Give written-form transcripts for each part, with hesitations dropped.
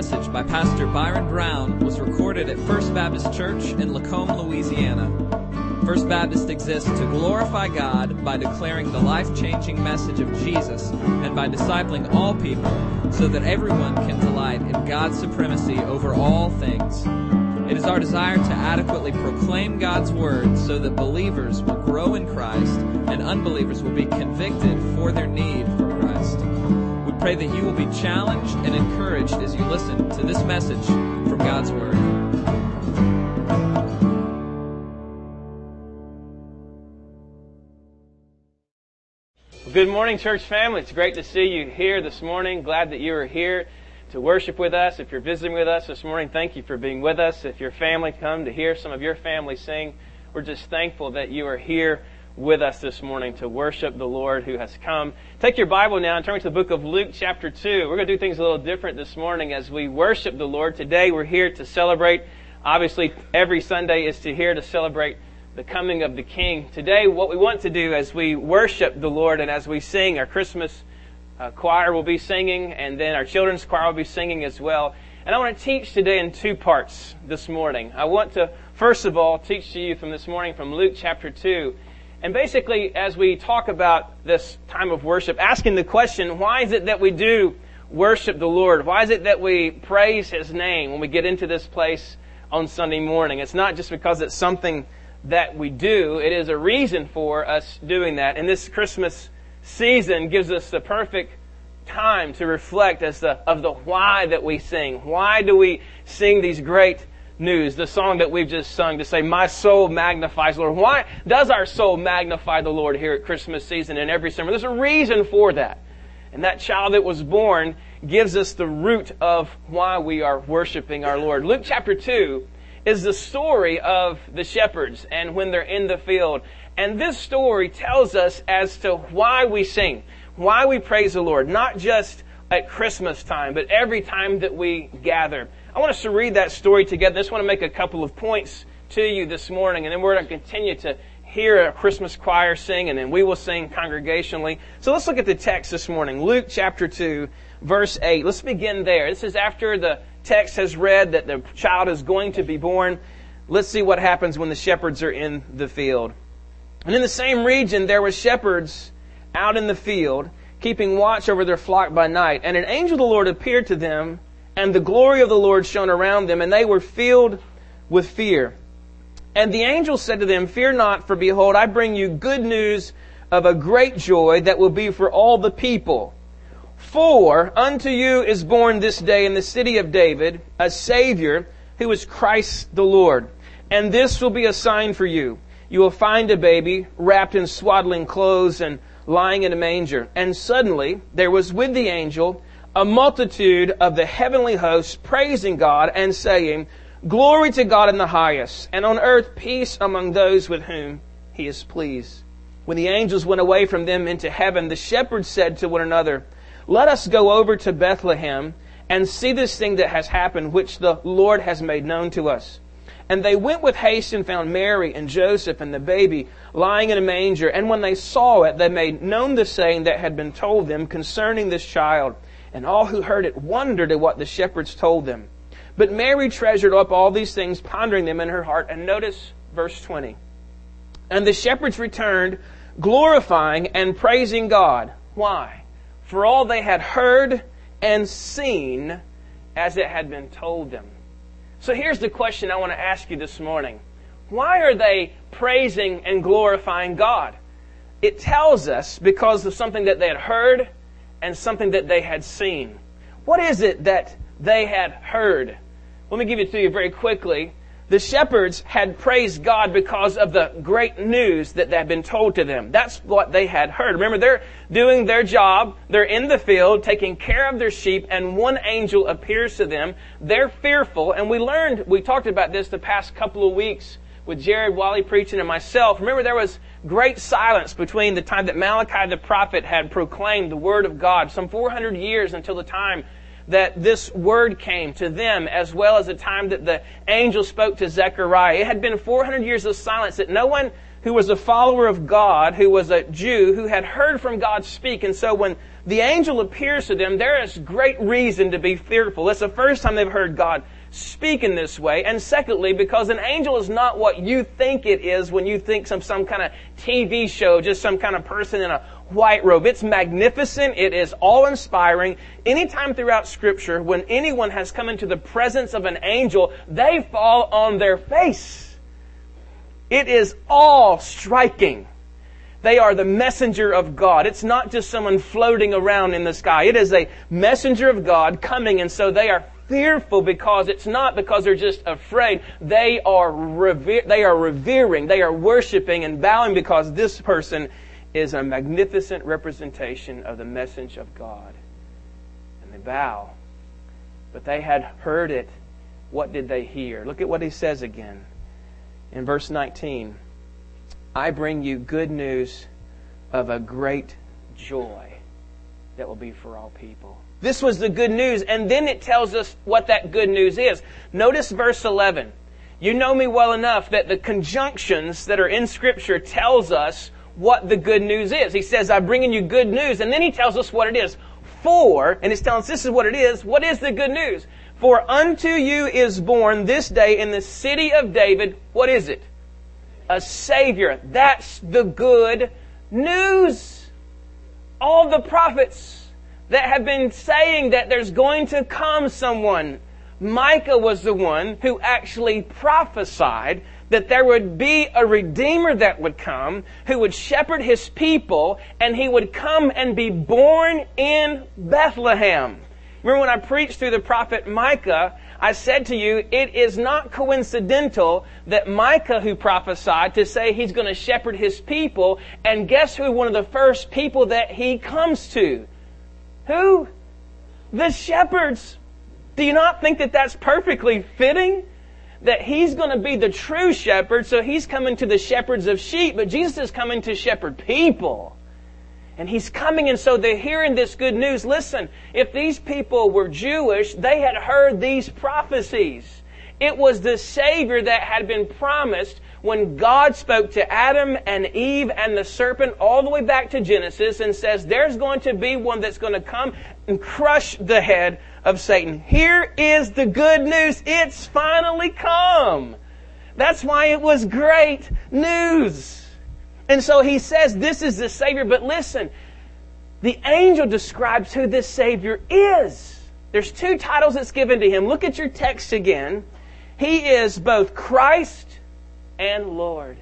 message by Pastor Byron Brown was recorded at First Baptist Church in Lacombe, Louisiana. First Baptist exists to glorify God by declaring the life-changing message of Jesus and by discipling all people so that everyone can delight in God's supremacy over all things. It is our desire to adequately proclaim God's Word so that believers will grow in Christ and unbelievers will be convicted for their need for Christ. We pray that you will be challenged and encouraged as you listen to this message from God's Word. Good morning, church family. It's great to see you here this morning. Glad that you are here to worship with us. If you're visiting with us this morning, thank you for being with us. If your family come to hear some of your family sing, we're just thankful that you are here with us this morning to worship the Lord who has come. Take your Bible now and turn to the book of Luke chapter 2. We're going to do things a little different this morning as we worship the Lord. Today we're here to celebrate. Obviously, every Sunday is to celebrate the coming of the King. Today, what we want to do as we worship the Lord and as we sing, our Christmas choir will be singing, and then our children's choir will be singing as well. And I want to teach today in two parts this morning. I want to, first of all, teach to you from this morning from Luke chapter 2. And basically, as we talk about this time of worship, asking the question, why is it that we do worship the Lord? Why is it that we praise His name when we get into this place on Sunday morning? It's not just because it's something that we do. It is a reason for us doing that. And this Christmas season gives us the perfect time to reflect of the why that we sing. Why do we sing these great news? The song that we've just sung to say, "My soul magnifies the Lord." Why does our soul magnify the Lord here at Christmas season and every summer? There's a reason for that. And that child that was born gives us the root of why we are worshiping our Lord. Luke chapter 2 is the story of the shepherds and when they're in the field. And this story tells us as to why we sing, why we praise the Lord, not just at Christmas time, but every time that we gather. I want us to read that story together. I just want to make a couple of points to you this morning, and then we're going to continue to hear a Christmas choir sing, and then we will sing congregationally. So let's look at the text this morning. Luke chapter 2, verse 8. Let's begin there. This is after the text has read that the child is going to be born. Let's see what happens when the shepherds are in the field. And in the same region there were shepherds out in the field, keeping watch over their flock by night. And an angel of the Lord appeared to them, and the glory of the Lord shone around them, and they were filled with fear. And the angel said to them, "Fear not, for behold, I bring you good news of a great joy that will be for all the people. For unto you is born this day in the city of David a Savior, who is Christ the Lord. And this will be a sign for you. You will find a baby wrapped in swaddling clothes and lying in a manger." And suddenly there was with the angel a multitude of the heavenly hosts praising God and saying, "Glory to God in the highest, and on earth peace among those with whom He is pleased." When the angels went away from them into heaven, the shepherds said to one another, "Let us go over to Bethlehem and see this thing that has happened, which the Lord has made known to us." And they went with haste and found Mary and Joseph and the baby lying in a manger. And when they saw it, they made known the saying that had been told them concerning this child. And all who heard it wondered at what the shepherds told them. But Mary treasured up all these things, pondering them in her heart. And notice verse 20. And the shepherds returned, glorifying and praising God. Why? For all they had heard and seen as it had been told them. So here's the question I want to ask you this morning. Why are they praising and glorifying God? It tells us because of something that they had heard and something that they had seen. What is it that they had heard? Let me give it to you very quickly. The shepherds had praised God because of the great news that had been told to them. That's what they had heard. Remember, they're doing their job. They're in the field taking care of their sheep, and one angel appears to them. They're fearful, and we talked about this the past couple of weeks with Jared Wally preaching and myself. Remember, there was great silence between the time that Malachi the prophet had proclaimed the Word of God, some 400 years until the time that this word came to them, as well as the time that the angel spoke to Zechariah. It had been 400 years of silence that no one who was a follower of God, who was a Jew, who had heard from God speak. And so when the angel appears to them, there is great reason to be fearful. It's the first time they've heard God speak in this way. And secondly, because an angel is not what you think it is when you think some kind of TV show, just some kind of person in a white robe. It's magnificent. It is awe-inspiring. Anytime throughout Scripture, when anyone has come into the presence of an angel, they fall on their face. It is awe-striking. They are the messenger of God. It's not just someone floating around in the sky. It is a messenger of God coming, and so they are fearful because it's not because they're just afraid. They are revering, they are worshiping and bowing because this person is a magnificent representation of the message of God. And they bow. But they had heard it. What did they hear? Look at what he says again. In verse 19, I bring you good news of a great joy that will be for all people. This was the good news, and then it tells us what that good news is. Notice verse 11. You know me well enough that the conjunctions that are in Scripture tells us what the good news is. He says, I'm bringing you good news, and then he tells us what it is. For, and he's telling us this is what it is. What is the good news? For unto you is born this day in the city of David, what is it? A Savior. That's the good news. All the prophets that have been saying that there's going to come someone. Micah was the one who actually prophesied that there would be a Redeemer that would come, who would shepherd His people, and He would come and be born in Bethlehem. Remember when I preached through the prophet Micah, I said to you, it is not coincidental that Micah, who prophesied to say he's going to shepherd his people, and guess who one of the first people that he comes to? Who? The shepherds. Do you not think that that's perfectly fitting? That He's going to be the true shepherd, so He's coming to the shepherds of sheep, but Jesus is coming to shepherd people. And He's coming, and so they're hearing this good news. Listen, if these people were Jewish, they had heard these prophecies. It was the Savior that had been promised when God spoke to Adam and Eve and the serpent all the way back to Genesis and says, there's going to be one that's going to come and crush the head of Satan. Here is the good news. It's finally come. That's why it was great news. And so he says this is the Savior. But listen, the angel describes who this Savior is. There's two titles that's given to Him. Look at your text again. He is both Christ and Lord.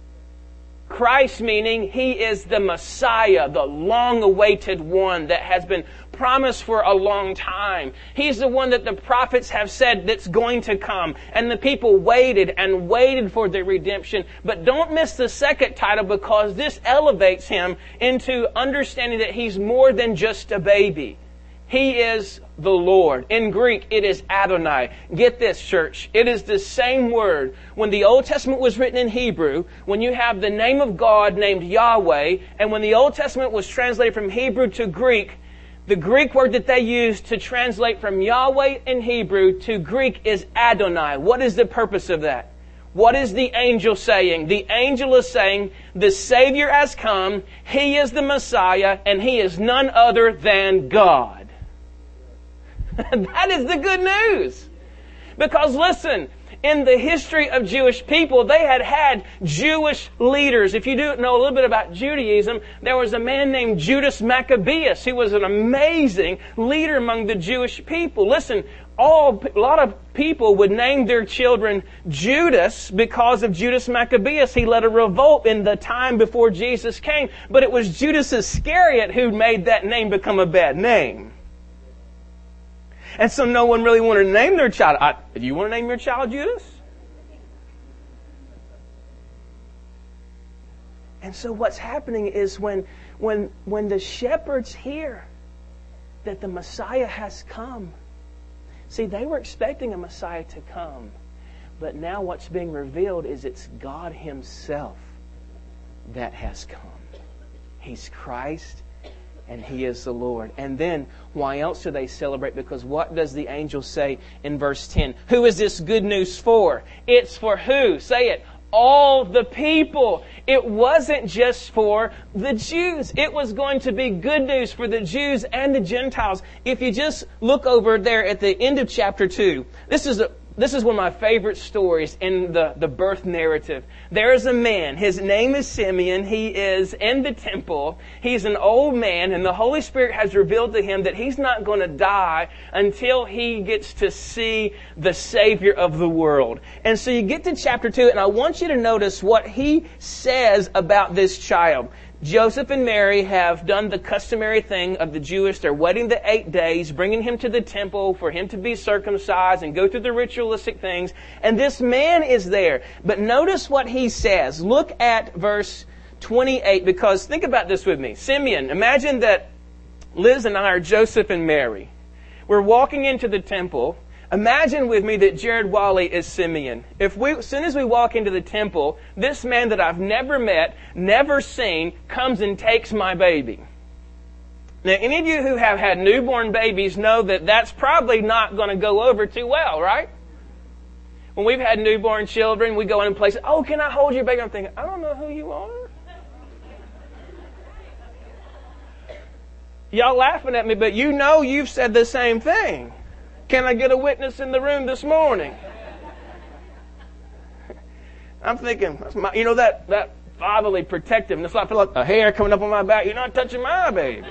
Christ meaning He is the Messiah, the long-awaited one that has been promised for a long time. He's the one that the prophets have said that's going to come. And the people waited and waited for the redemption. But don't miss the second title, because this elevates Him into understanding that He's more than just a baby. He is the Lord. In Greek, it is Adonai. Get this, church. It is the same word. When the Old Testament was written in Hebrew, when you have the name of God named Yahweh, and when the Old Testament was translated from Hebrew to Greek, the Greek word that they used to translate from Yahweh in Hebrew to Greek is Adonai. What is the purpose of that? What is the angel saying? The angel is saying, the Savior has come, He is the Messiah, and He is none other than God. That is the good news. Because listen, in the history of Jewish people, they had Jewish leaders. If you do know a little bit about Judaism, there was a man named Judas Maccabeus who was an amazing leader among the Jewish people. Listen, a lot of people would name their children Judas because of Judas Maccabeus. He led a revolt in the time before Jesus came, but it was Judas Iscariot who made that name become a bad name. And so no one really wanted to name their child. Do you want to name your child Judas? And so what's happening is when the shepherds hear that the Messiah has come. See, they were expecting a Messiah to come. But now what's being revealed is it's God Himself that has come. He's Christ. And He is the Lord. And then, why else do they celebrate? Because what does the angel say in verse 10? Who is this good news for? It's for who? Say it. all the people. It wasn't just for the Jews. It was going to be good news for the Jews and the Gentiles. If you just look over there at the end of chapter 2, this is one of my favorite stories in the birth narrative. There is a man. His name is Simeon. He is in the temple. He's an old man, and the Holy Spirit has revealed to him that he's not going to die until he gets to see the Savior of the world. And so you get to chapter 2, and I want you to notice what he says about this child. Joseph and Mary have done the customary thing of the Jewish. They're waiting the 8 days, bringing him to the temple for him to be circumcised and go through the ritualistic things. And this man is there. But notice what he says. Look at verse 28, because think about this with me. Simeon, imagine that Liz and I are Joseph and Mary. We're walking into the temple. Imagine with me that Jared Wally is Simeon. As soon as we walk into the temple, this man that I've never met, never seen, comes and takes my baby. Now, any of you who have had newborn babies know that that's probably not going to go over too well, right? When we've had newborn children, we go in places, oh, can I hold your baby? I'm thinking, I don't know who you are. Y'all laughing at me, but you know you've said the same thing. Can I get a witness in the room this morning? I'm thinking, that fatherly protectiveness. I feel like a hair coming up on my back. You're not touching my baby.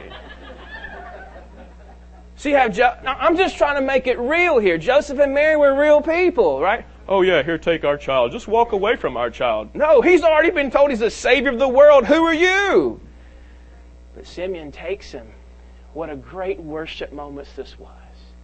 See how I'm just trying to make it real here. Joseph and Mary were real people, right? Oh yeah, here, take our child. Just walk away from our child. No, he's already been told he's the Savior of the world. Who are you? But Simeon takes him. What a great worship moment this was.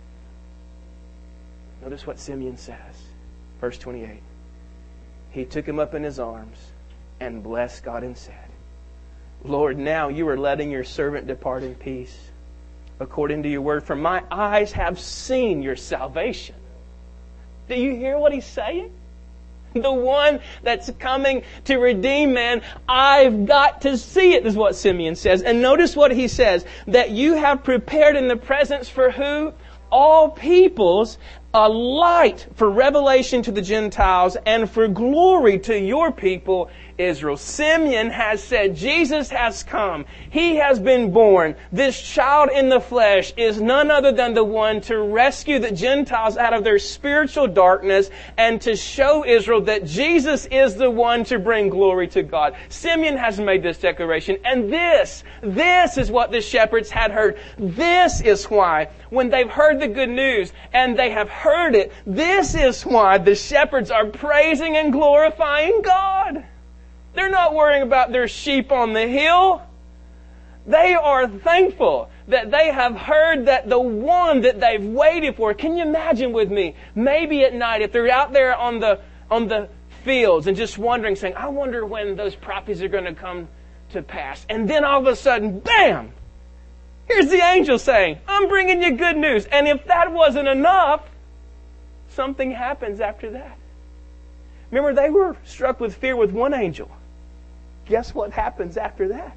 Notice what Simeon says. Verse 28. He took him up in his arms and blessed God and said, Lord, now you are letting your servant depart in peace, according to your word. For my eyes have seen your salvation. Do you hear what he's saying? The one that's coming to redeem man, I've got to see it, is what Simeon says. And notice what he says, that you have prepared in the presence for who? All peoples, a light for revelation to the Gentiles and for glory to your people, Israel. Simeon has said, Jesus has come. He has been born. This child in the flesh is none other than the one to rescue the Gentiles out of their spiritual darkness and to show Israel that Jesus is the one to bring glory to God. Simeon has made this declaration. And this is what the shepherds had heard. This is why, when they've heard the good news and they have heard it, this is why the shepherds are praising and glorifying God. They're not worrying about their sheep on the hill. They are thankful that they have heard that the one that they've waited for. Can you imagine with me? Maybe at night, if they're out there on the fields and just wondering, saying, I wonder when those prophecies are going to come to pass. And then all of a sudden, bam! Here's the angel saying, I'm bringing you good news. And if that wasn't enough, something happens after that. Remember, they were struck with fear with one angel. Guess what happens after that?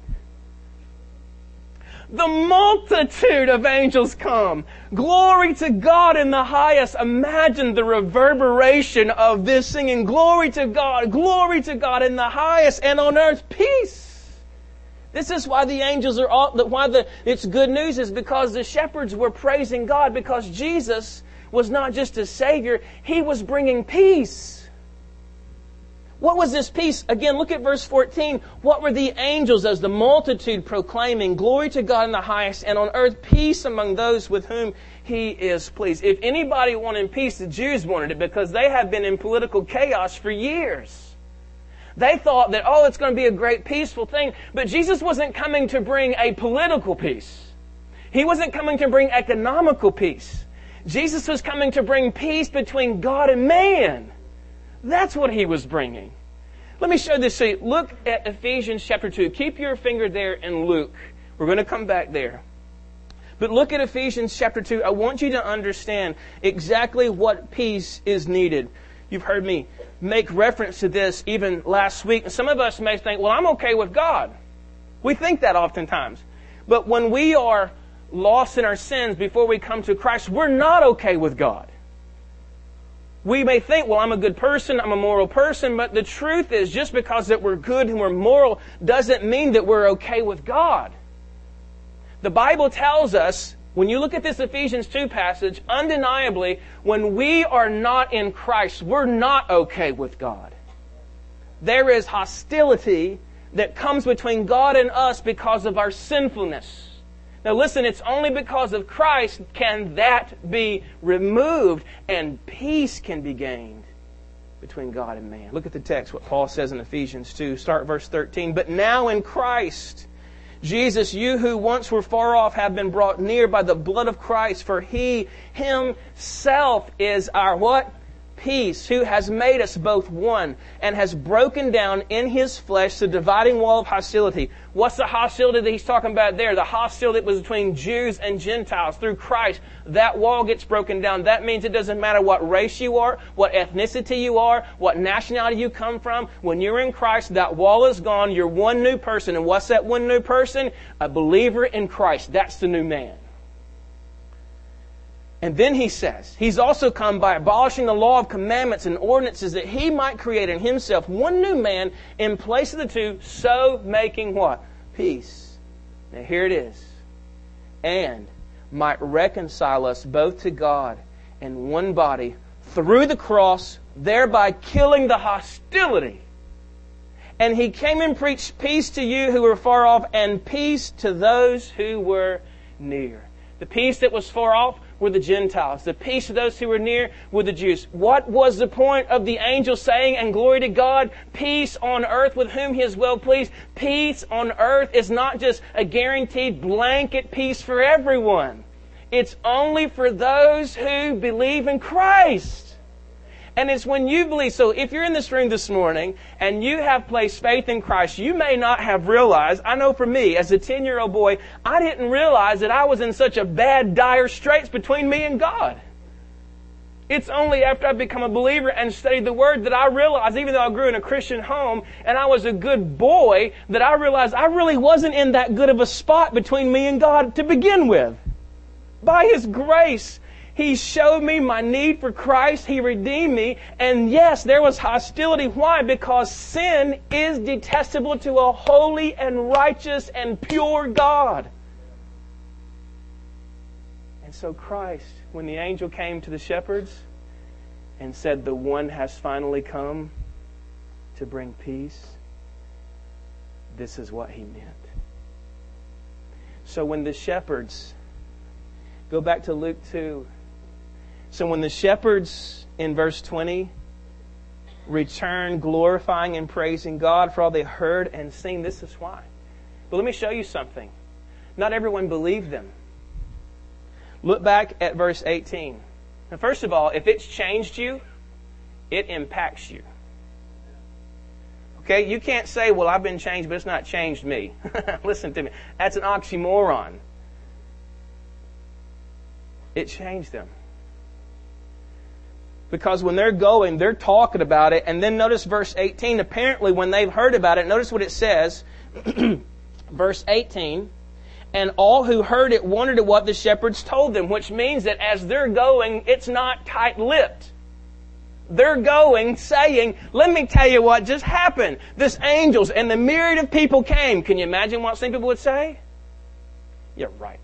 The multitude of angels come. Glory to God in the highest. Imagine the reverberation of this singing. Glory to God in the highest, and on earth peace. This is why the angels are it's good news, is because the shepherds were praising God, because Jesus was not just a Savior, He was bringing peace. What was this peace? Again, look at verse 14. What were the angels as the multitude proclaiming, glory to God in the highest, and on earth peace among those with whom He is pleased. If anybody wanted peace, the Jews wanted it, because they have been in political chaos for years. They thought that, it's going to be a great peaceful thing. But Jesus wasn't coming to bring a political peace. He wasn't coming to bring economical peace. Jesus was coming to bring peace between God and man. That's what He was bringing. Let me show this to you. Look at Ephesians chapter 2. Keep your finger there in Luke. We're going to come back there. But look at Ephesians chapter 2. I want you to understand exactly what peace is needed. You've heard me make reference to this even last week. Some of us may think, well, I'm okay with God. We think that oftentimes. But when we are lost in our sins before we come to Christ, we're not okay with God. We may think, well, I'm a good person, I'm a moral person, but the truth is, just because that we're good and we're moral doesn't mean that we're okay with God. The Bible tells us, when you look at this Ephesians 2 passage, undeniably, when we are not in Christ, we're not okay with God. There is hostility that comes between God and us because of our sinfulness. Now listen, it's only because of Christ can that be removed and peace can be gained between God and man. Look at the text, what Paul says in Ephesians 2. Start verse 13. But now in Christ, Jesus, you who once were far off have been brought near by the blood of Christ, for He Himself is our what? Peace, who has made us both one and has broken down in His flesh the dividing wall of hostility. What's the hostility that He's talking about there? The hostility that was between Jews and Gentiles. Through Christ, that wall gets broken down. That means it doesn't matter what race you are, what ethnicity you are, what nationality you come from. When you're in Christ, that wall is gone. You're one new person. And what's that one new person? A believer in Christ. That's the new man. And then he says, He's also come by abolishing the law of commandments and ordinances that He might create in Himself one new man in place of the two, so making what? Peace. Now here it is. And might reconcile us both to God in one body through the cross, thereby killing the hostility. And He came and preached peace to you who were far off and peace to those who were near. The peace that was far off were the Gentiles. The peace of those who were near were the Jews. What was the point of the angel saying, and glory to God, peace on earth with whom He is well pleased? Peace on earth is not just a guaranteed blanket peace for everyone. It's only for those who believe in Christ. And it's when you believe. So if you're in this room this morning and you have placed faith in Christ, you may not have realized, I know for me, as a 10-year-old boy, I didn't realize that I was in such a bad, dire straits between me and God. It's only after I become a believer and studied the Word that I realized, even though I grew in a Christian home and I was a good boy, that I realized I really wasn't in that good of a spot between me and God to begin with. By His grace, He showed me my need for Christ. He redeemed me. And yes, there was hostility. Why? Because sin is detestable to a holy and righteous and pure God. And so Christ, when the angel came to the shepherds and said, the one has finally come to bring peace, this is what He meant. So when the shepherds, go back to Luke 2, so when the shepherds, in verse 20, return glorifying and praising God for all they heard and seen, this is why. But let me show you something. Not everyone believed them. Look back at verse 18. Now, first of all, if it's changed you, it impacts you. Okay, you can't say, well, I've been changed, but it's not changed me. Listen to me. That's an oxymoron. It changed them. Because when they're going, they're talking about it. And then notice verse 18. Apparently, when they've heard about it, notice what it says. Verse 18. And all who heard it wondered at what the shepherds told them. Which means that as they're going, it's not tight-lipped. They're going, saying, let me tell you what just happened. This angels and the myriad of people came. Can you imagine what some people would say? You're right.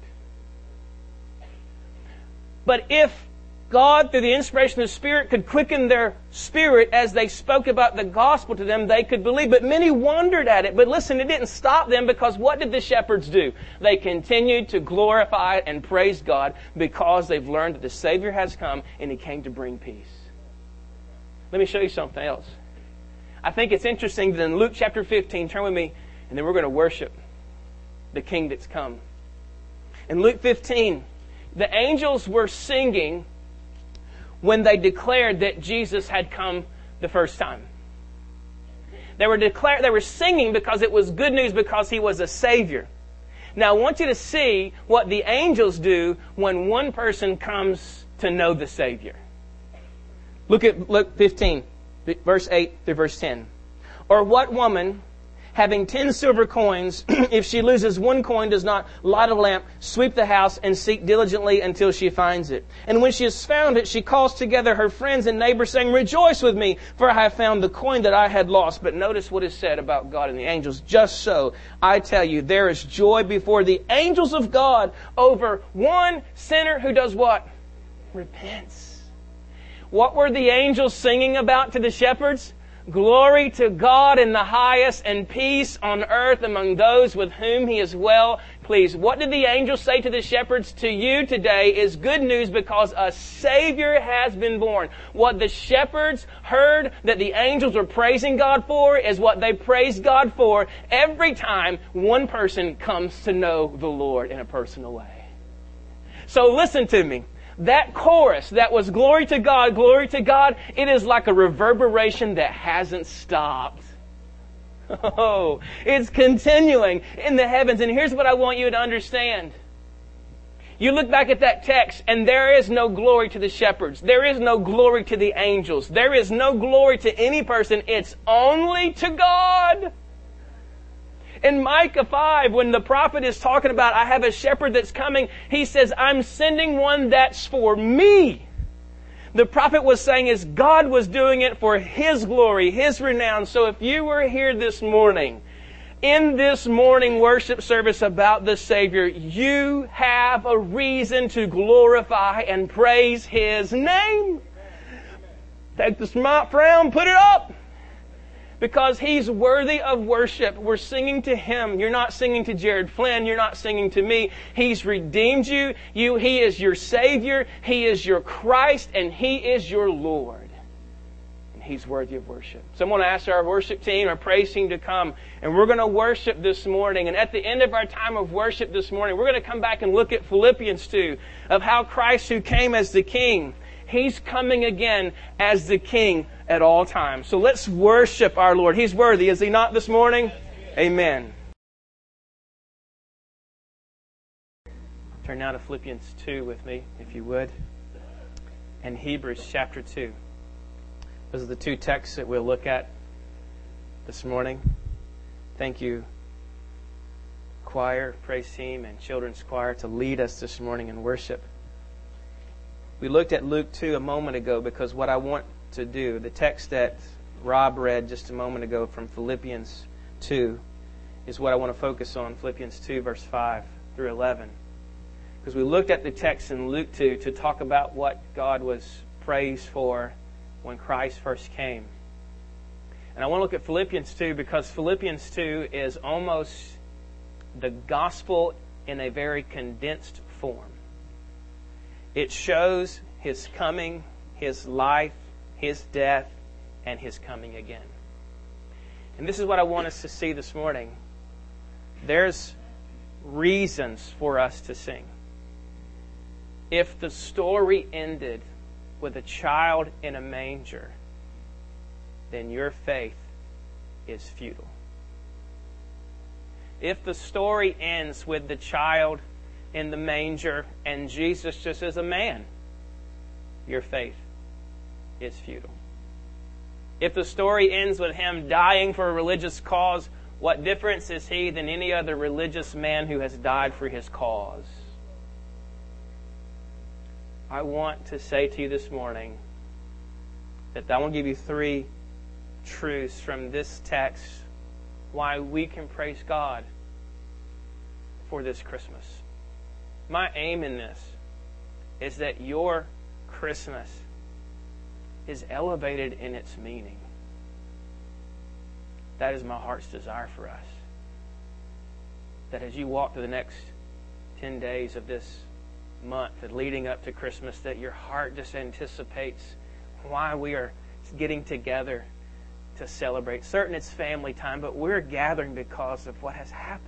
But if God, through the inspiration of the Spirit, could quicken their spirit as they spoke about the gospel to them, they could believe. But many wondered at it. But listen, it didn't stop them, because what did the shepherds do? They continued to glorify and praise God because they've learned that the Savior has come and He came to bring peace. Let me show you something else. I think it's interesting that in Luke chapter 15, turn with me, and then we're going to worship the King that's come. In Luke 15, the angels were singing when they declared that Jesus had come the first time. They were singing because it was good news, because He was a Savior. Now I want you to see what the angels do when one person comes to know the Savior. Look at Luke 15, verse 8 through verse 10. Or what woman, having 10 silver coins. If she loses one coin, does not light a lamp, sweep the house, and seek diligently until she finds it. And when she has found it, she calls together her friends and neighbors, saying, rejoice with me, for I have found the coin that I had lost. But notice what is said about God and the angels. Just so, I tell you, there is joy before the angels of God over one sinner who does what? Repents. What were the angels singing about to the shepherds? Glory to God in the highest and peace on earth among those with whom He is well pleased. What did the angels say to the shepherds? To you today is good news because a Savior has been born. What the shepherds heard that the angels were praising God for is what they praise God for every time one person comes to know the Lord in a personal way. So listen to me. That chorus that was glory to God, it is like a reverberation that hasn't stopped. Oh, it's continuing in the heavens. And here's what I want you to understand. You look back at that text and there is no glory to the shepherds. There is no glory to the angels. There is no glory to any person. It's only to God. In Micah 5, when the prophet is talking about, I have a shepherd that's coming, he says, I'm sending one that's for me. The prophet was saying is God was doing it for His glory, His renown. So if you were here this morning, in this morning worship service about the Savior, you have a reason to glorify and praise His name. Take the smart frown, put it up. Because He's worthy of worship. We're singing to Him. You're not singing to Jared Flynn. You're not singing to me. He's redeemed you. He is your Savior. He is your Christ. And He is your Lord. And He's worthy of worship. So I'm going to ask our worship team, our praise team to come. And we're going to worship this morning. And at the end of our time of worship this morning, we're going to come back and look at Philippians 2 of how Christ, who came as the King, He's coming again as the King at all times. So let's worship our Lord. He's worthy, is He not, this morning? Amen. Turn now to Philippians 2 with me, if you would. And Hebrews chapter 2. Those are the two texts that we'll look at this morning. Thank you, choir, praise team, and children's choir to lead us this morning in worship. We looked at Luke 2 a moment ago because what I want to do, the text that Rob read just a moment ago from Philippians 2, is what I want to focus on, Philippians 2, verse 5 through 11. Because we looked at the text in Luke 2 to talk about what God was praised for when Christ first came. And I want to look at Philippians 2 because Philippians 2 is almost the gospel in a very condensed form. It shows His coming, His life, His death, and His coming again. And this is what I want us to see this morning. There's reasons for us to sing. If the story ended with a child in a manger, then your faith is futile. If the story ends with the child in the manger and Jesus just as a man, your faith is futile. If the story ends with Him dying for a religious cause, what difference is He than any other religious man who has died for His cause? I want to say to you this morning that I want to give you 3 truths from this text why we can praise God for this Christmas. My aim in this is that your Christmas is elevated in its meaning. That is my heart's desire for us. That as you walk through the next 10 days of this month leading up to Christmas, that your heart just anticipates why we are getting together to celebrate. Certain it's family time, but we're gathering because of what has happened.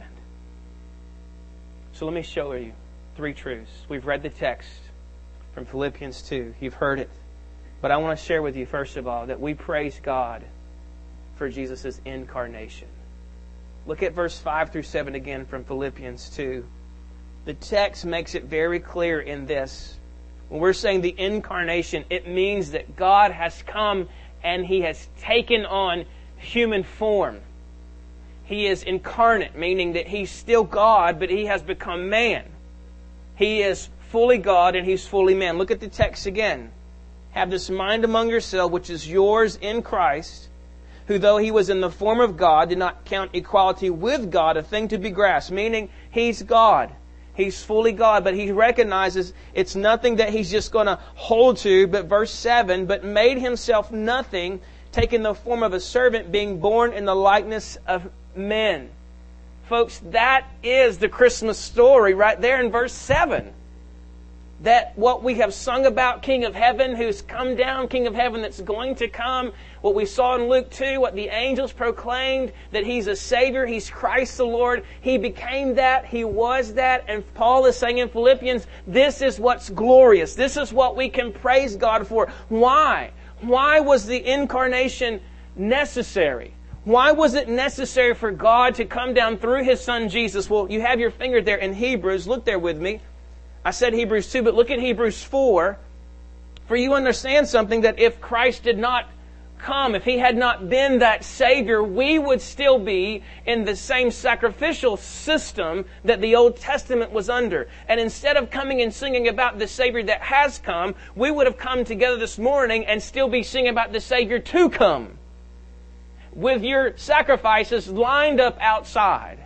So let me show you 3 truths. We've read the text from Philippians 2. You've heard it. But I want to share with you, first of all, that we praise God for Jesus' incarnation. Look at verse 5 through 7 again from Philippians 2. The text makes it very clear in this. When we're saying the incarnation, it means that God has come and He has taken on human form. He is incarnate, meaning that He's still God, but He has become man. He is fully God and He's fully man. Look at the text again. Have this mind among yourselves, which is yours in Christ, who though He was in the form of God, did not count equality with God a thing to be grasped, meaning He's God. He's fully God, but He recognizes it's nothing that He's just going to hold to. But verse 7, but made Himself nothing, taking the form of a servant, being born in the likeness of men. Folks, that is the Christmas story right there in verse 7. That what we have sung about, King of Heaven, who's come down, King of Heaven that's going to come, what we saw in Luke 2, what the angels proclaimed, that He's a Savior, He's Christ the Lord. He became that, He was that, and Paul is saying in Philippians, this is what's glorious. This is what we can praise God for. Why? Why was the incarnation necessary? Why was it necessary for God to come down through His Son Jesus? Well, you have your finger there in Hebrews. Look there with me. I said Hebrews 2, but look at Hebrews 4. For you understand something, that if Christ did not come, if He had not been that Savior, we would still be in the same sacrificial system that the Old Testament was under. And instead of coming and singing about the Savior that has come, we would have come together this morning and still be singing about the Savior to come, with your sacrifices lined up outside.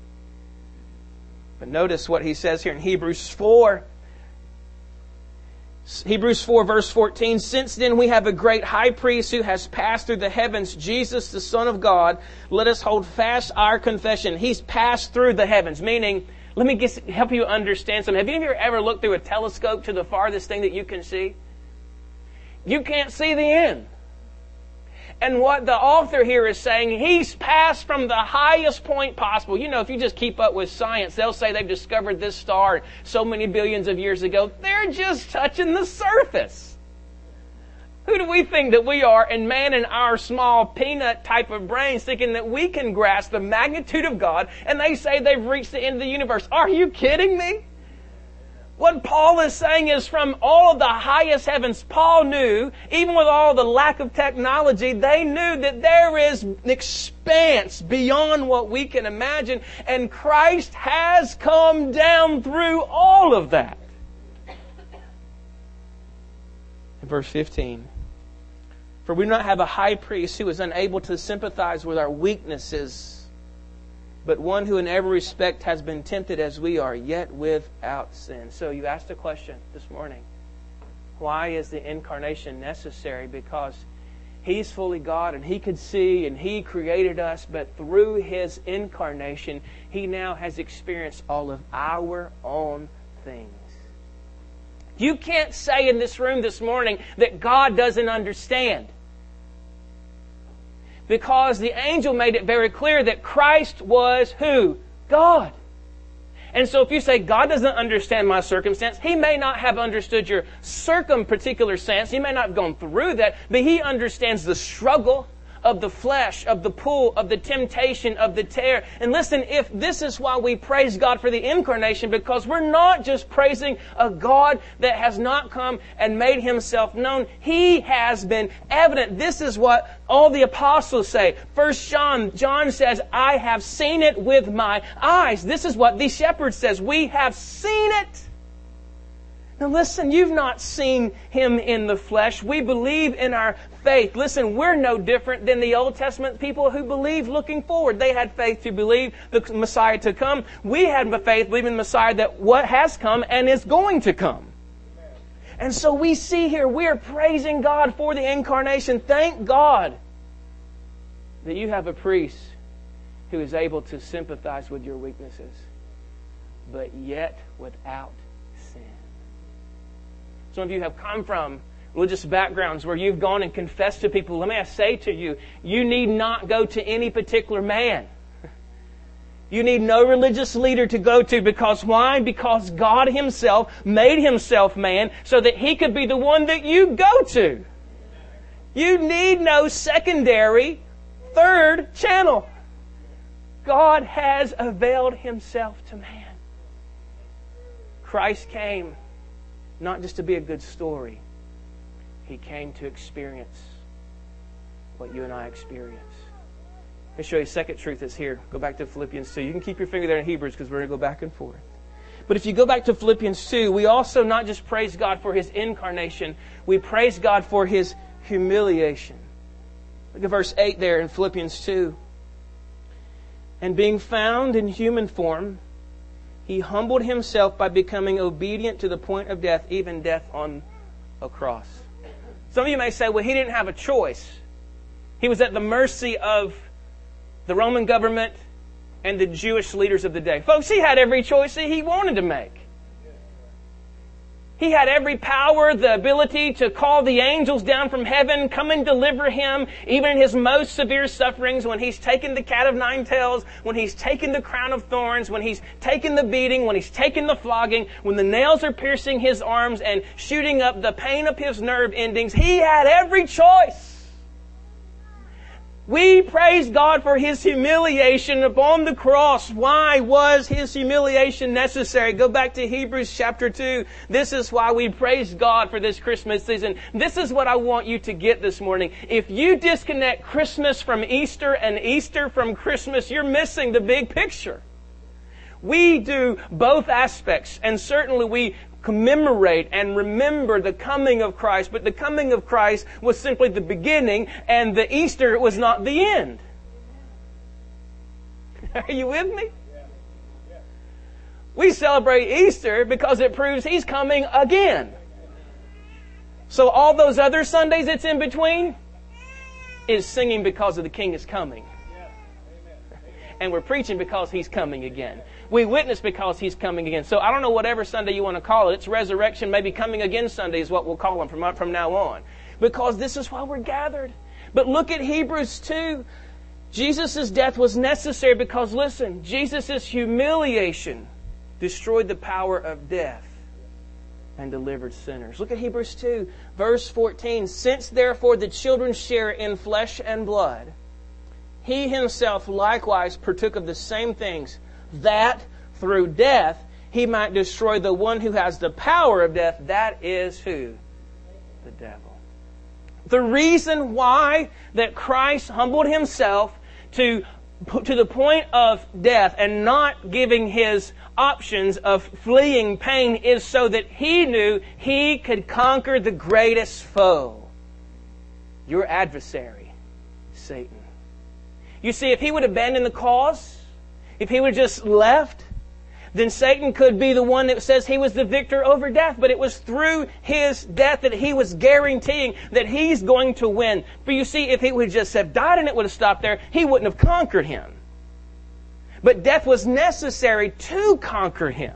But notice what he says here in Hebrews 4. Hebrews 4 verse 14. Since then we have a great high priest who has passed through the heavens, Jesus the Son of God. Let us hold fast our confession. He's passed through the heavens. Meaning, let me help you understand something. Have you ever looked through a telescope to the farthest thing that you can see? You can't see the end. And what the author here is saying, He's passed from the highest point possible. You know, if you just keep up with science, they'll say they've discovered this star so many billions of years ago. They're just touching the surface. Who do we think that we are? And man in our small peanut type of brains thinking that we can grasp the magnitude of God, and they say they've reached the end of the universe. Are you kidding me? What Paul is saying is from all of the highest heavens, Paul knew, even with all the lack of technology, they knew that there is an expanse beyond what we can imagine, and Christ has come down through all of that. In verse 15, for we do not have a high priest who is unable to sympathize with our weaknesses, but one who in every respect has been tempted as we are, yet without sin. So you asked a question this morning. Why is the incarnation necessary? Because He's fully God and He could see and He created us, but through His incarnation, He now has experienced all of our own things. You can't say in this room this morning that God doesn't understand. Because the angel made it very clear that Christ was who? God. And so if you say, God doesn't understand my circumstance, He may not have understood your particular sense. He may not have gone through that, but He understands the struggle of the flesh, of the pull, of the temptation, of the tear. And listen, if this is why we praise God for the incarnation, because we're not just praising a God that has not come and made Himself known. He has been evident. This is what all the apostles say. First John says, I have seen it with my eyes. This is what the shepherd says. We have seen it. Now listen, you've not seen Him in the flesh. We believe in our faith. Listen, we're no different than the Old Testament people who believed looking forward. They had faith to believe the Messiah to come. We had faith believing the Messiah that what has come and is going to come. And so we see here, we are praising God for the incarnation. Thank God that you have a priest who is able to sympathize with your weaknesses, but yet without sin. Some of you have come from religious backgrounds where you've gone and confessed to people. Let me say to you, you need not go to any particular man. You need no religious leader to go to. Because why? Because God Himself made Himself man so that He could be the one that you go to. You need no secondary, third channel. God has availed Himself to man. Christ came not just to be a good story. He came to experience what you and I experience. Let me show you a second truth that's here. Go back to Philippians 2. You can keep your finger there in Hebrews because we're going to go back and forth. But if you go back to Philippians 2, we also not just praise God for His incarnation, we praise God for His humiliation. Look at verse 8 there in Philippians 2. And being found in human form, He humbled Himself by becoming obedient to the point of death, even death on a cross. Some of you may say, well, He didn't have a choice. He was at the mercy of the Roman government and the Jewish leaders of the day. Folks, He had every choice He wanted to make. He had every power, the ability to call the angels down from heaven, come and deliver Him, even in His most severe sufferings, when He's taken the cat of nine tails, when He's taken the crown of thorns, when He's taken the beating, when He's taken the flogging, when the nails are piercing His arms and shooting up the pain of His nerve endings. He had every choice. We praise God for His humiliation upon the cross. Why was His humiliation necessary? Go back to Hebrews chapter 2. This is why we praise God for this Christmas season. This is what I want you to get this morning. If you disconnect Christmas from Easter and Easter from Christmas, you're missing the big picture. We do both aspects, and certainly we commemorate and remember the coming of Christ, but the coming of Christ was simply the beginning, and the Easter was not the end. Are you with me? We celebrate Easter because it proves He's coming again. So all those other Sundays that's in between is singing because of the King is coming. And we're preaching because He's coming again. We witness because He's coming again. So I don't know whatever Sunday you want to call it. It's Resurrection, maybe Coming Again Sunday is what we'll call them from now on. Because this is why we're gathered. But look at Hebrews 2. Jesus' death was necessary because, listen, Jesus' humiliation destroyed the power of death and delivered sinners. Look at Hebrews 2, verse 14. Since therefore the children share in flesh and blood, He Himself likewise partook of the same things, that through death He might destroy the one who has the power of death. That is who? The devil. The reason why that Christ humbled Himself to the point of death and not giving His options of fleeing pain is so that He knew He could conquer the greatest foe, your adversary, Satan. You see, if He would abandon the cause, if He would just left, then Satan could be the one that says He was the victor over death. But it was through His death that He was guaranteeing that He's going to win. But you see, if He would just have died and it would have stopped there, He wouldn't have conquered him. But death was necessary to conquer him.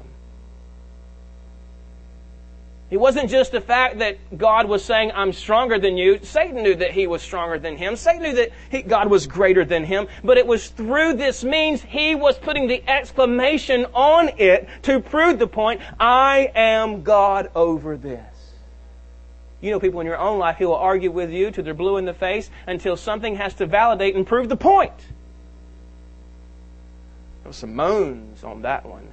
It wasn't just the fact that God was saying, I'm stronger than you. Satan knew that he was stronger than him. Satan knew that God was greater than him. But it was through this means he was putting the exclamation on it to prove the point, I am God over this. You know people in your own life who will argue with you till they're blue in the face until something has to validate and prove the point. There were some moans on that one.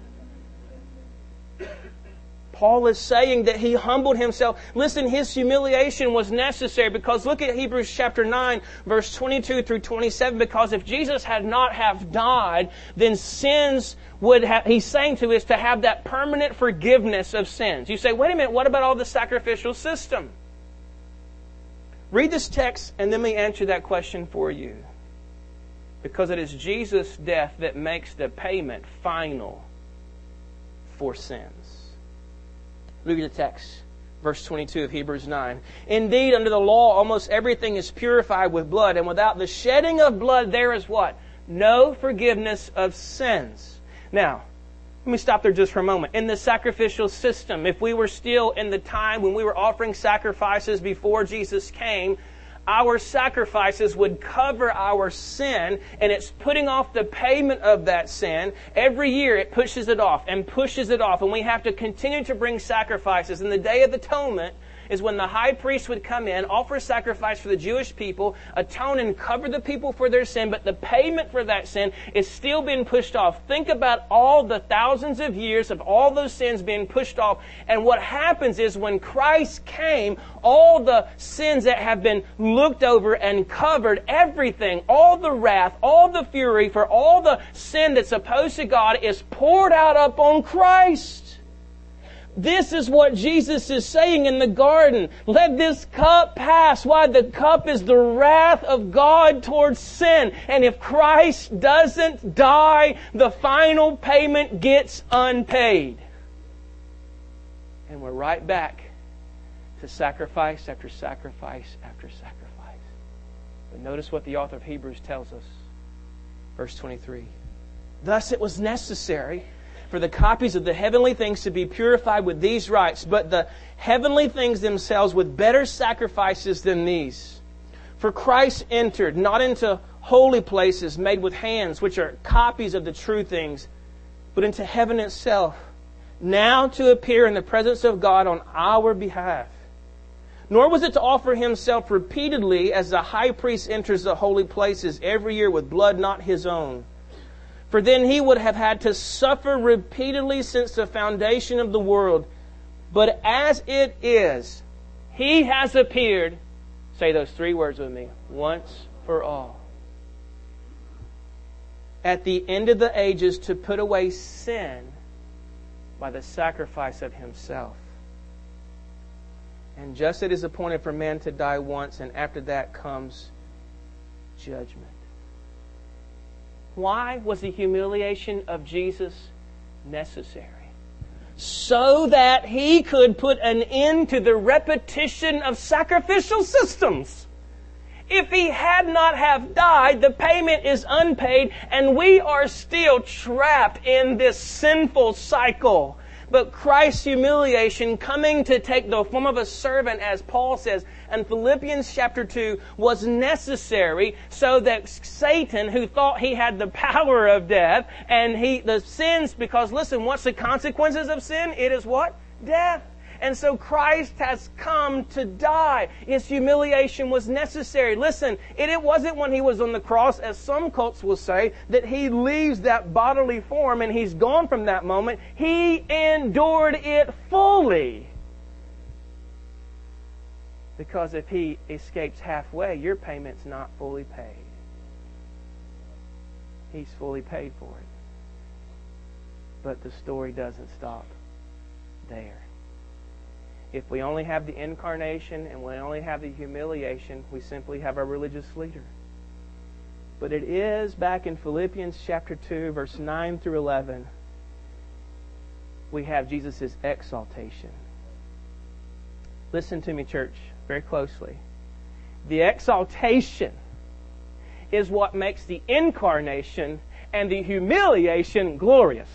Paul is saying that he humbled himself. Listen, his humiliation was necessary because look at Hebrews chapter 9, verse 22 through 27. Because if Jesus had not have died, then sins would have, he's saying to us, to have that permanent forgiveness of sins. You say, wait a minute, what about all the sacrificial system? Read this text and let me answer that question for you. Because it is Jesus' death that makes the payment final for sins. Look at the text, verse 22 of Hebrews 9. Indeed, under the law, almost everything is purified with blood, and without the shedding of blood, there is what? No forgiveness of sins. Now, let me stop there just for a moment. In the sacrificial system, if we were still in the time when we were offering sacrifices before Jesus came, our sacrifices would cover our sin, and it's putting off the payment of that sin. Every year it pushes it off, and we have to continue to bring sacrifices. And the Day of Atonement is when the high priest would come in, offer sacrifice for the Jewish people, atone and cover the people for their sin, but the payment for that sin is still being pushed off. Think about all the thousands of years of all those sins being pushed off. And what happens is when Christ came, all the sins that have been looked over and covered, everything, all the wrath, all the fury for all the sin that's opposed to God is poured out upon Christ. This is what Jesus is saying in the garden. Let this cup pass. Why? The cup is the wrath of God towards sin. And if Christ doesn't die, the final payment gets unpaid. And we're right back to sacrifice after sacrifice after sacrifice. But notice what the author of Hebrews tells us. Verse 23. Thus it was necessary for the copies of the heavenly things to be purified with these rites, but the heavenly things themselves with better sacrifices than these. For Christ entered not into holy places made with hands, which are copies of the true things, but into heaven itself, now to appear in the presence of God on our behalf. Nor was it to offer Himself repeatedly as the high priest enters the holy places every year with blood not his own. For then He would have had to suffer repeatedly since the foundation of the world. But as it is, He has appeared, say those three words with me, once for all, at the end of the ages to put away sin by the sacrifice of Himself. And just it is appointed for man to die once, and after that comes judgment. Why was the humiliation of Jesus necessary? So that He could put an end to the repetition of sacrificial systems. If He had not have died, the payment is unpaid, and we are still trapped in this sinful cycle. But Christ's humiliation, coming to take the form of a servant, as Paul says in Philippians chapter 2, was necessary so that Satan, who thought he had the power of death, and the sins, because listen, what's the consequences of sin? It is what? Death. And so Christ has come to die. His humiliation was necessary. Listen, it wasn't when He was on the cross, as some cults will say, that He leaves that bodily form and He's gone from that moment. He endured it fully. Because if He escapes halfway, your payment's not fully paid. He's fully paid for it. But the story doesn't stop there. If we only have the incarnation and we only have the humiliation, we simply have our religious leader. But it is back in Philippians chapter 2, verse 9 through 11, we have Jesus' exaltation. Listen to me, church, very closely. The exaltation is what makes the incarnation and the humiliation glorious.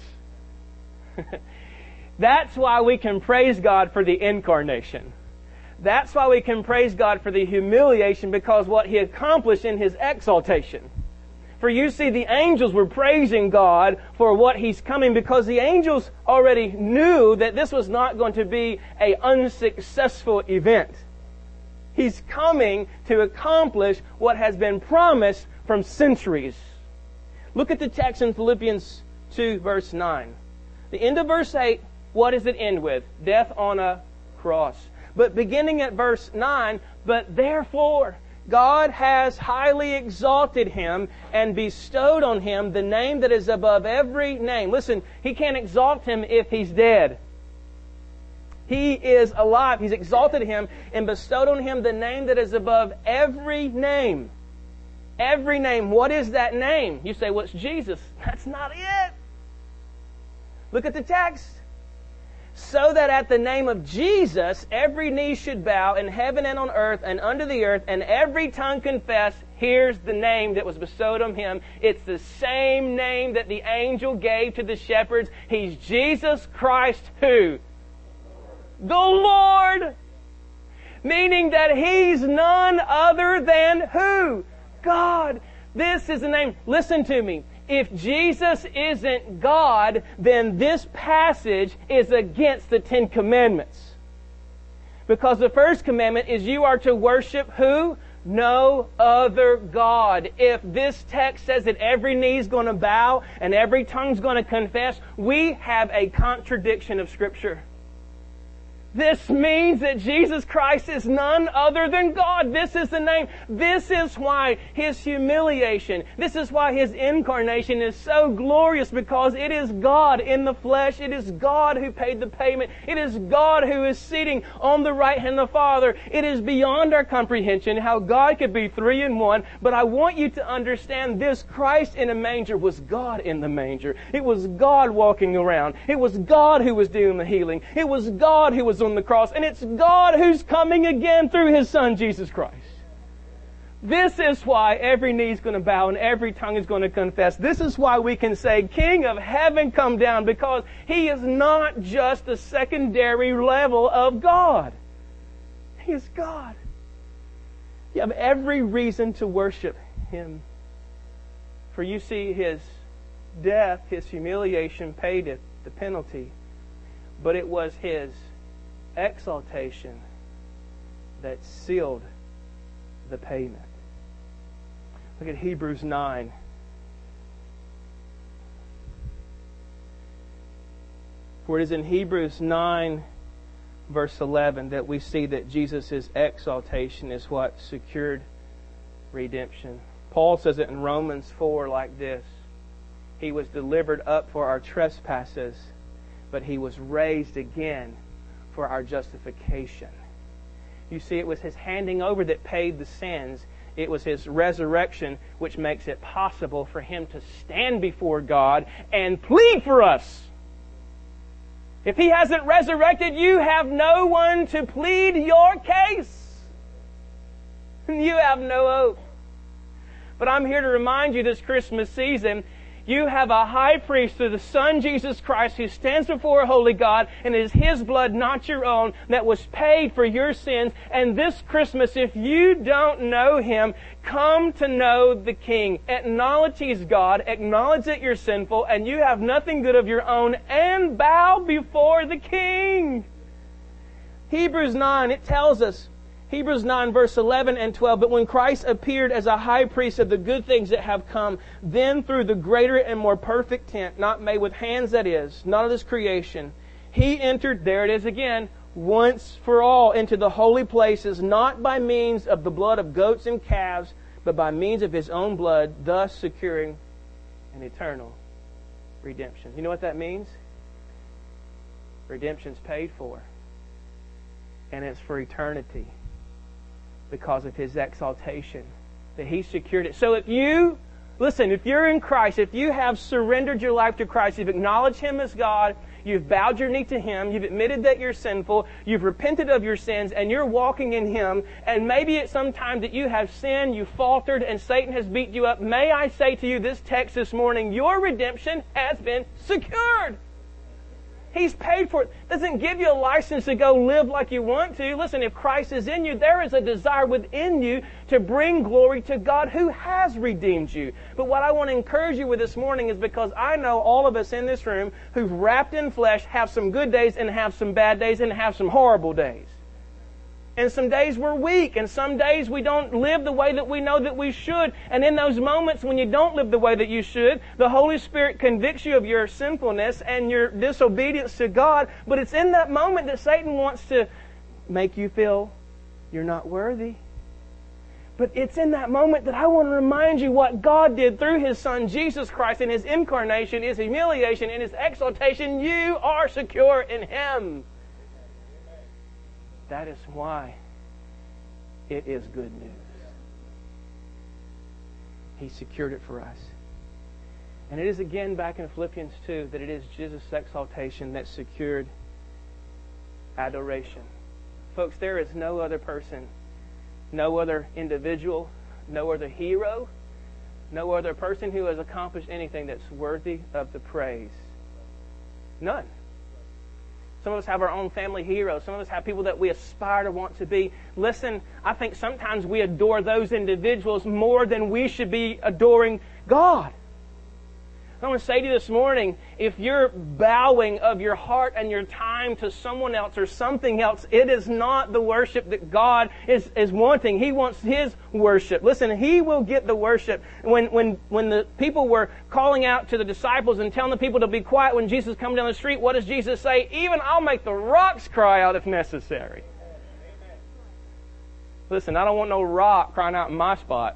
That's why we can praise God for the incarnation. That's why we can praise God for the humiliation, because what He accomplished in His exaltation. For you see, the angels were praising God for what He's coming, because the angels already knew that this was not going to be an unsuccessful event. He's coming to accomplish what has been promised from centuries. Look at the text in Philippians 2, verse 9. The end of verse 8, what does it end with? Death on a cross. But beginning at verse 9, but therefore God has highly exalted Him and bestowed on Him the name that is above every name. Listen, He can't exalt Him if He's dead. He is alive. He's exalted Him and bestowed on Him the name that is above every name. Every name. What is that name? You say, well, it's Jesus. That's not it. Look at the text. So that at the name of Jesus, every knee should bow in heaven and on earth and under the earth, and every tongue confess, here's the name that was bestowed on Him. It's the same name that the angel gave to the shepherds. He's Jesus Christ who? The Lord. Meaning that He's none other than who? God. This is the name. Listen to me. If Jesus isn't God, then this passage is against the Ten Commandments. Because the first commandment is you are to worship who? No other God. If this text says that every knee is going to bow and every tongue is going to confess, we have a contradiction of Scripture. This means that Jesus Christ is none other than God. This is the name. This is why His humiliation, this is why His incarnation is so glorious, because it is God in the flesh. It is God who paid the payment. It is God who is sitting on the right hand of the Father. It is beyond our comprehension how God could be three in one. But I want you to understand this: Christ in a manger was God in the manger. It was God walking around. It was God who was doing the healing. It was God who was on the cross, and it's God who's coming again through His Son, Jesus Christ. This is why every knee is going to bow and every tongue is going to confess. This is why we can say, King of heaven, come down, because He is not just a secondary level of God. He is God. You have every reason to worship Him. For you see, His death, His humiliation paid it, the penalty. But it was His exaltation that sealed the payment. Look at Hebrews 9. For it is in Hebrews 9 verse 11 that we see that Jesus' exaltation is what secured redemption. Paul says it in Romans 4 like this: He was delivered up for our trespasses, but He was raised again for our justification. You see, it was His handing over that paid the sins. It was His resurrection which makes it possible for Him to stand before God and plead for us. If He hasn't resurrected, you have no one to plead your case. You have no hope. But I'm here to remind you this Christmas season, you have a high priest through the Son, Jesus Christ, who stands before a holy God, and it is His blood, not your own, that was paid for your sins. And this Christmas, if you don't know Him, come to know the King. Acknowledge He's God, acknowledge that you're sinful, and you have nothing good of your own, and bow before the King. Hebrews 9, it tells us, Hebrews 9 verse 11 and 12, but when Christ appeared as a high priest of the good things that have come, then through the greater and more perfect tent, not made with hands that is, not of this creation, He entered, there it is again, once for all into the holy places, not by means of the blood of goats and calves, but by means of His own blood, thus securing an eternal redemption. You know what that means? Redemption's paid for. And it's for eternity. Because of His exaltation, that He secured it. So if you're in Christ, if you have surrendered your life to Christ, you've acknowledged Him as God, you've bowed your knee to Him, you've admitted that you're sinful, you've repented of your sins, and you're walking in Him, and maybe at some time that you have sinned, you faltered, and Satan has beat you up, may I say to you this text this morning, your redemption has been secured. He's paid for it. Doesn't give you a license to go live like you want to. Listen, if Christ is in you, there is a desire within you to bring glory to God who has redeemed you. But what I want to encourage you with this morning is because I know all of us in this room who've wrapped in flesh have some good days and have some bad days and have some horrible days. And some days we're weak, and some days we don't live the way that we know that we should. And in those moments when you don't live the way that you should, the Holy Spirit convicts you of your sinfulness and your disobedience to God. But it's in that moment that Satan wants to make you feel you're not worthy. But it's in that moment that I want to remind you what God did through His Son, Jesus Christ, in His incarnation, His humiliation, and His exaltation. You are secure in Him. That is why it is good news. He secured it for us. And it is again back in Philippians 2 that it is Jesus' exaltation that secured adoration. Folks, there is no other person, no other individual, no other hero, no other person who has accomplished anything that's worthy of the praise. None. Some of us have our own family heroes. Some of us have people that we aspire to want to be. Listen, I think sometimes we adore those individuals more than we should be adoring God. I want to say to you this morning, if you're bowing of your heart and your time to someone else or something else, it is not the worship that God is wanting. He wants His worship. Listen, He will get the worship. When the people were calling out to the disciples and telling the people to be quiet when Jesus comes down the street, what does Jesus say? Even I'll make the rocks cry out if necessary. Listen, I don't want no rock crying out in my spot.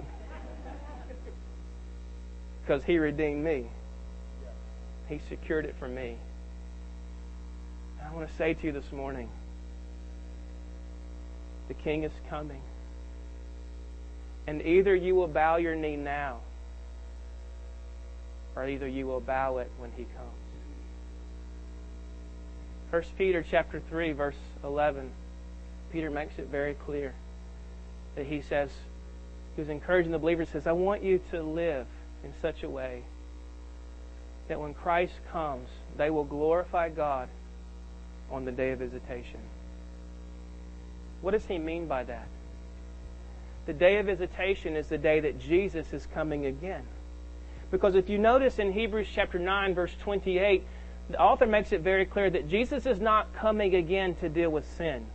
Because He redeemed me. He secured it for me. And I want to say to you this morning, the King is coming. And either you will bow your knee now, or either you will bow it when He comes. 1 Peter chapter 3, verse 11, Peter makes it very clear that he says, he was encouraging the believers, says, I want you to live in such a way that when Christ comes, they will glorify God on the day of visitation. What does he mean by that? The day of visitation is the day that Jesus is coming again. Because if you notice in Hebrews chapter 9, verse 28, the author makes it very clear that Jesus is not coming again to deal with sin.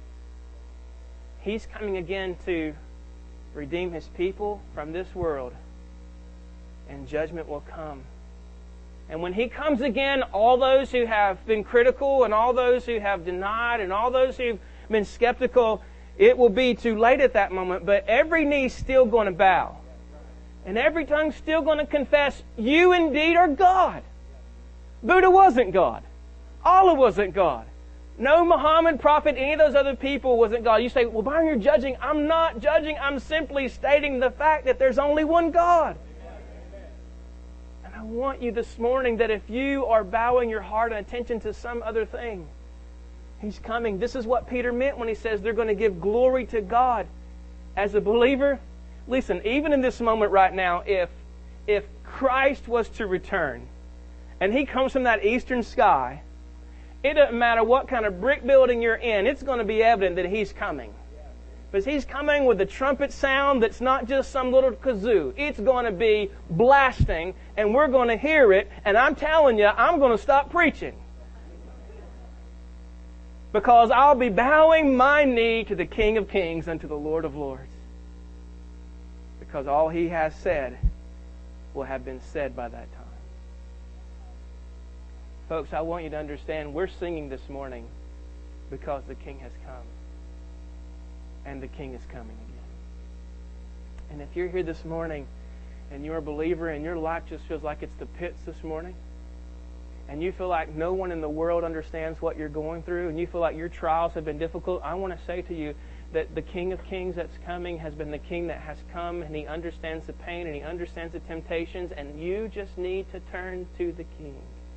He's coming again to redeem His people from this world, and judgment will come. And when He comes again, all those who have been critical and all those who have denied and all those who've been skeptical, it will be too late at that moment, but every knee's still going to bow. And every tongue's still going to confess, you indeed are God. Buddha wasn't God. Allah wasn't God. No Muhammad, prophet, any of those other people wasn't God. You say, well, Byron, you're judging. I'm not judging. I'm simply stating the fact that there's only one God. And I want you this morning that if you are bowing your heart and attention to some other thing, He's coming. This is what Peter meant when he says they're going to give glory to God. As a believer, listen, even in this moment right now, if Christ was to return and He comes from that eastern sky, it doesn't matter what kind of brick building you're in, it's going to be evident that He's coming. Because He's coming with a trumpet sound that's not just some little kazoo. It's going to be blasting, and we're going to hear it, and I'm telling you, I'm going to stop preaching. Because I'll be bowing my knee to the King of Kings and to the Lord of Lords. Because all He has said will have been said by that time. Folks, I want you to understand, we're singing this morning because the King has come. And the King is coming again. And if you're here this morning and you're a believer and your life just feels like it's the pits this morning, and you feel like no one in the world understands what you're going through, and you feel like your trials have been difficult, I want to say to you that the King of Kings that's coming has been the King that has come, and He understands the pain and He understands the temptations, and you just need to turn to the King.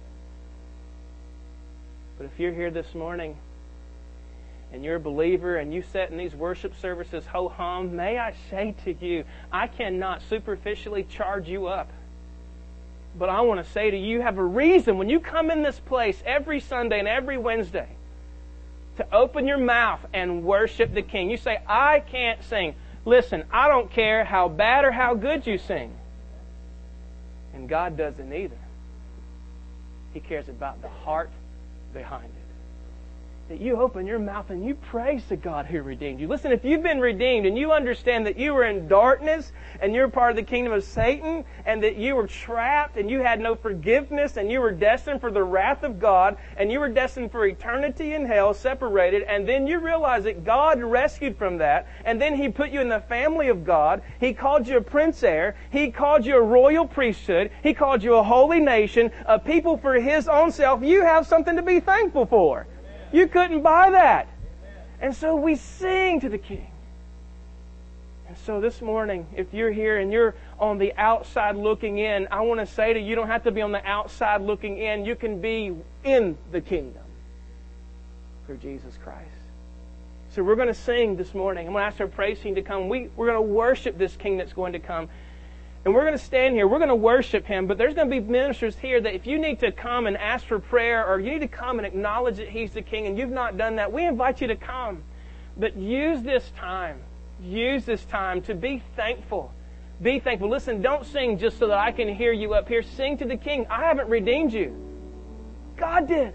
But if you're here this morning and you're a believer and you sit in these worship services ho-hum, may I say to you, I cannot superficially charge you up. But I want to say to you, you have a reason when you come in this place every Sunday and every Wednesday to open your mouth and worship the King. You say, I can't sing. Listen, I don't care how bad or how good you sing. And God doesn't either. He cares about the heart behind it. That you open your mouth and you praise the God who redeemed you. Listen, if you've been redeemed and you understand that you were in darkness and you're part of the kingdom of Satan and that you were trapped and you had no forgiveness and you were destined for the wrath of God and you were destined for eternity in hell, separated, and then you realize that God rescued from that, and then He put you in the family of God. He called you a prince heir. He called you a royal priesthood. He called you a holy nation, a people for His own self. You have something to be thankful for. You couldn't buy that. And so we sing to the King. And so this morning, if you're here and you're on the outside looking in, I want to say to you, you don't have to be on the outside looking in. You can be in the kingdom through Jesus Christ. So we're going to sing this morning. I'm going to ask our praise team to come. We're going to worship this King that's going to come. And we're going to stand here. We're going to worship Him. But there's going to be ministers here that if you need to come and ask for prayer, or you need to come and acknowledge that He's the King and you've not done that, we invite you to come. But use this time to be thankful. Be thankful. Listen, don't sing just so that I can hear you up here. Sing to the King. I haven't redeemed you. God did.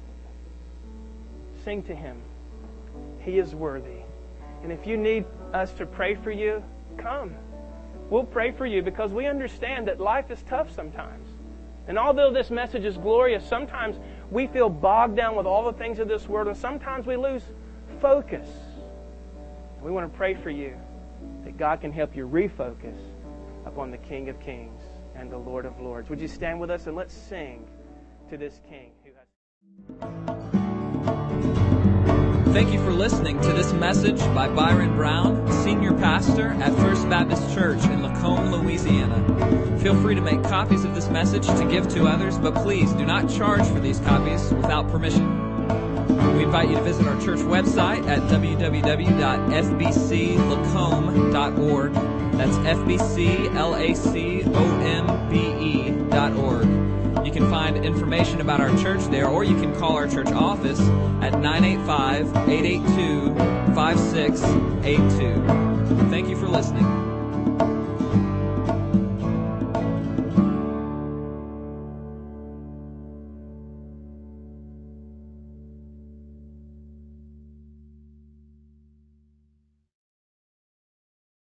Sing to Him. He is worthy. And if you need us to pray for you, come. We'll pray for you because we understand that life is tough sometimes. And although this message is glorious, sometimes we feel bogged down with all the things of this world, and sometimes we lose focus. We want to pray for you that God can help you refocus upon the King of Kings and the Lord of Lords. Would you stand with us and let's sing to this King who has... Thank you for listening to this message by Byron Brown, Senior Pastor at First Baptist Church in Lacombe, Louisiana. Feel free to make copies of this message to give to others, but please do not charge for these copies without permission. We invite you to visit our church website at www.fbclacombe.org. That's FBCLACOMBE.org. You can find information about our church there, or you can call our church office at 985-882-5682. Thank you for listening.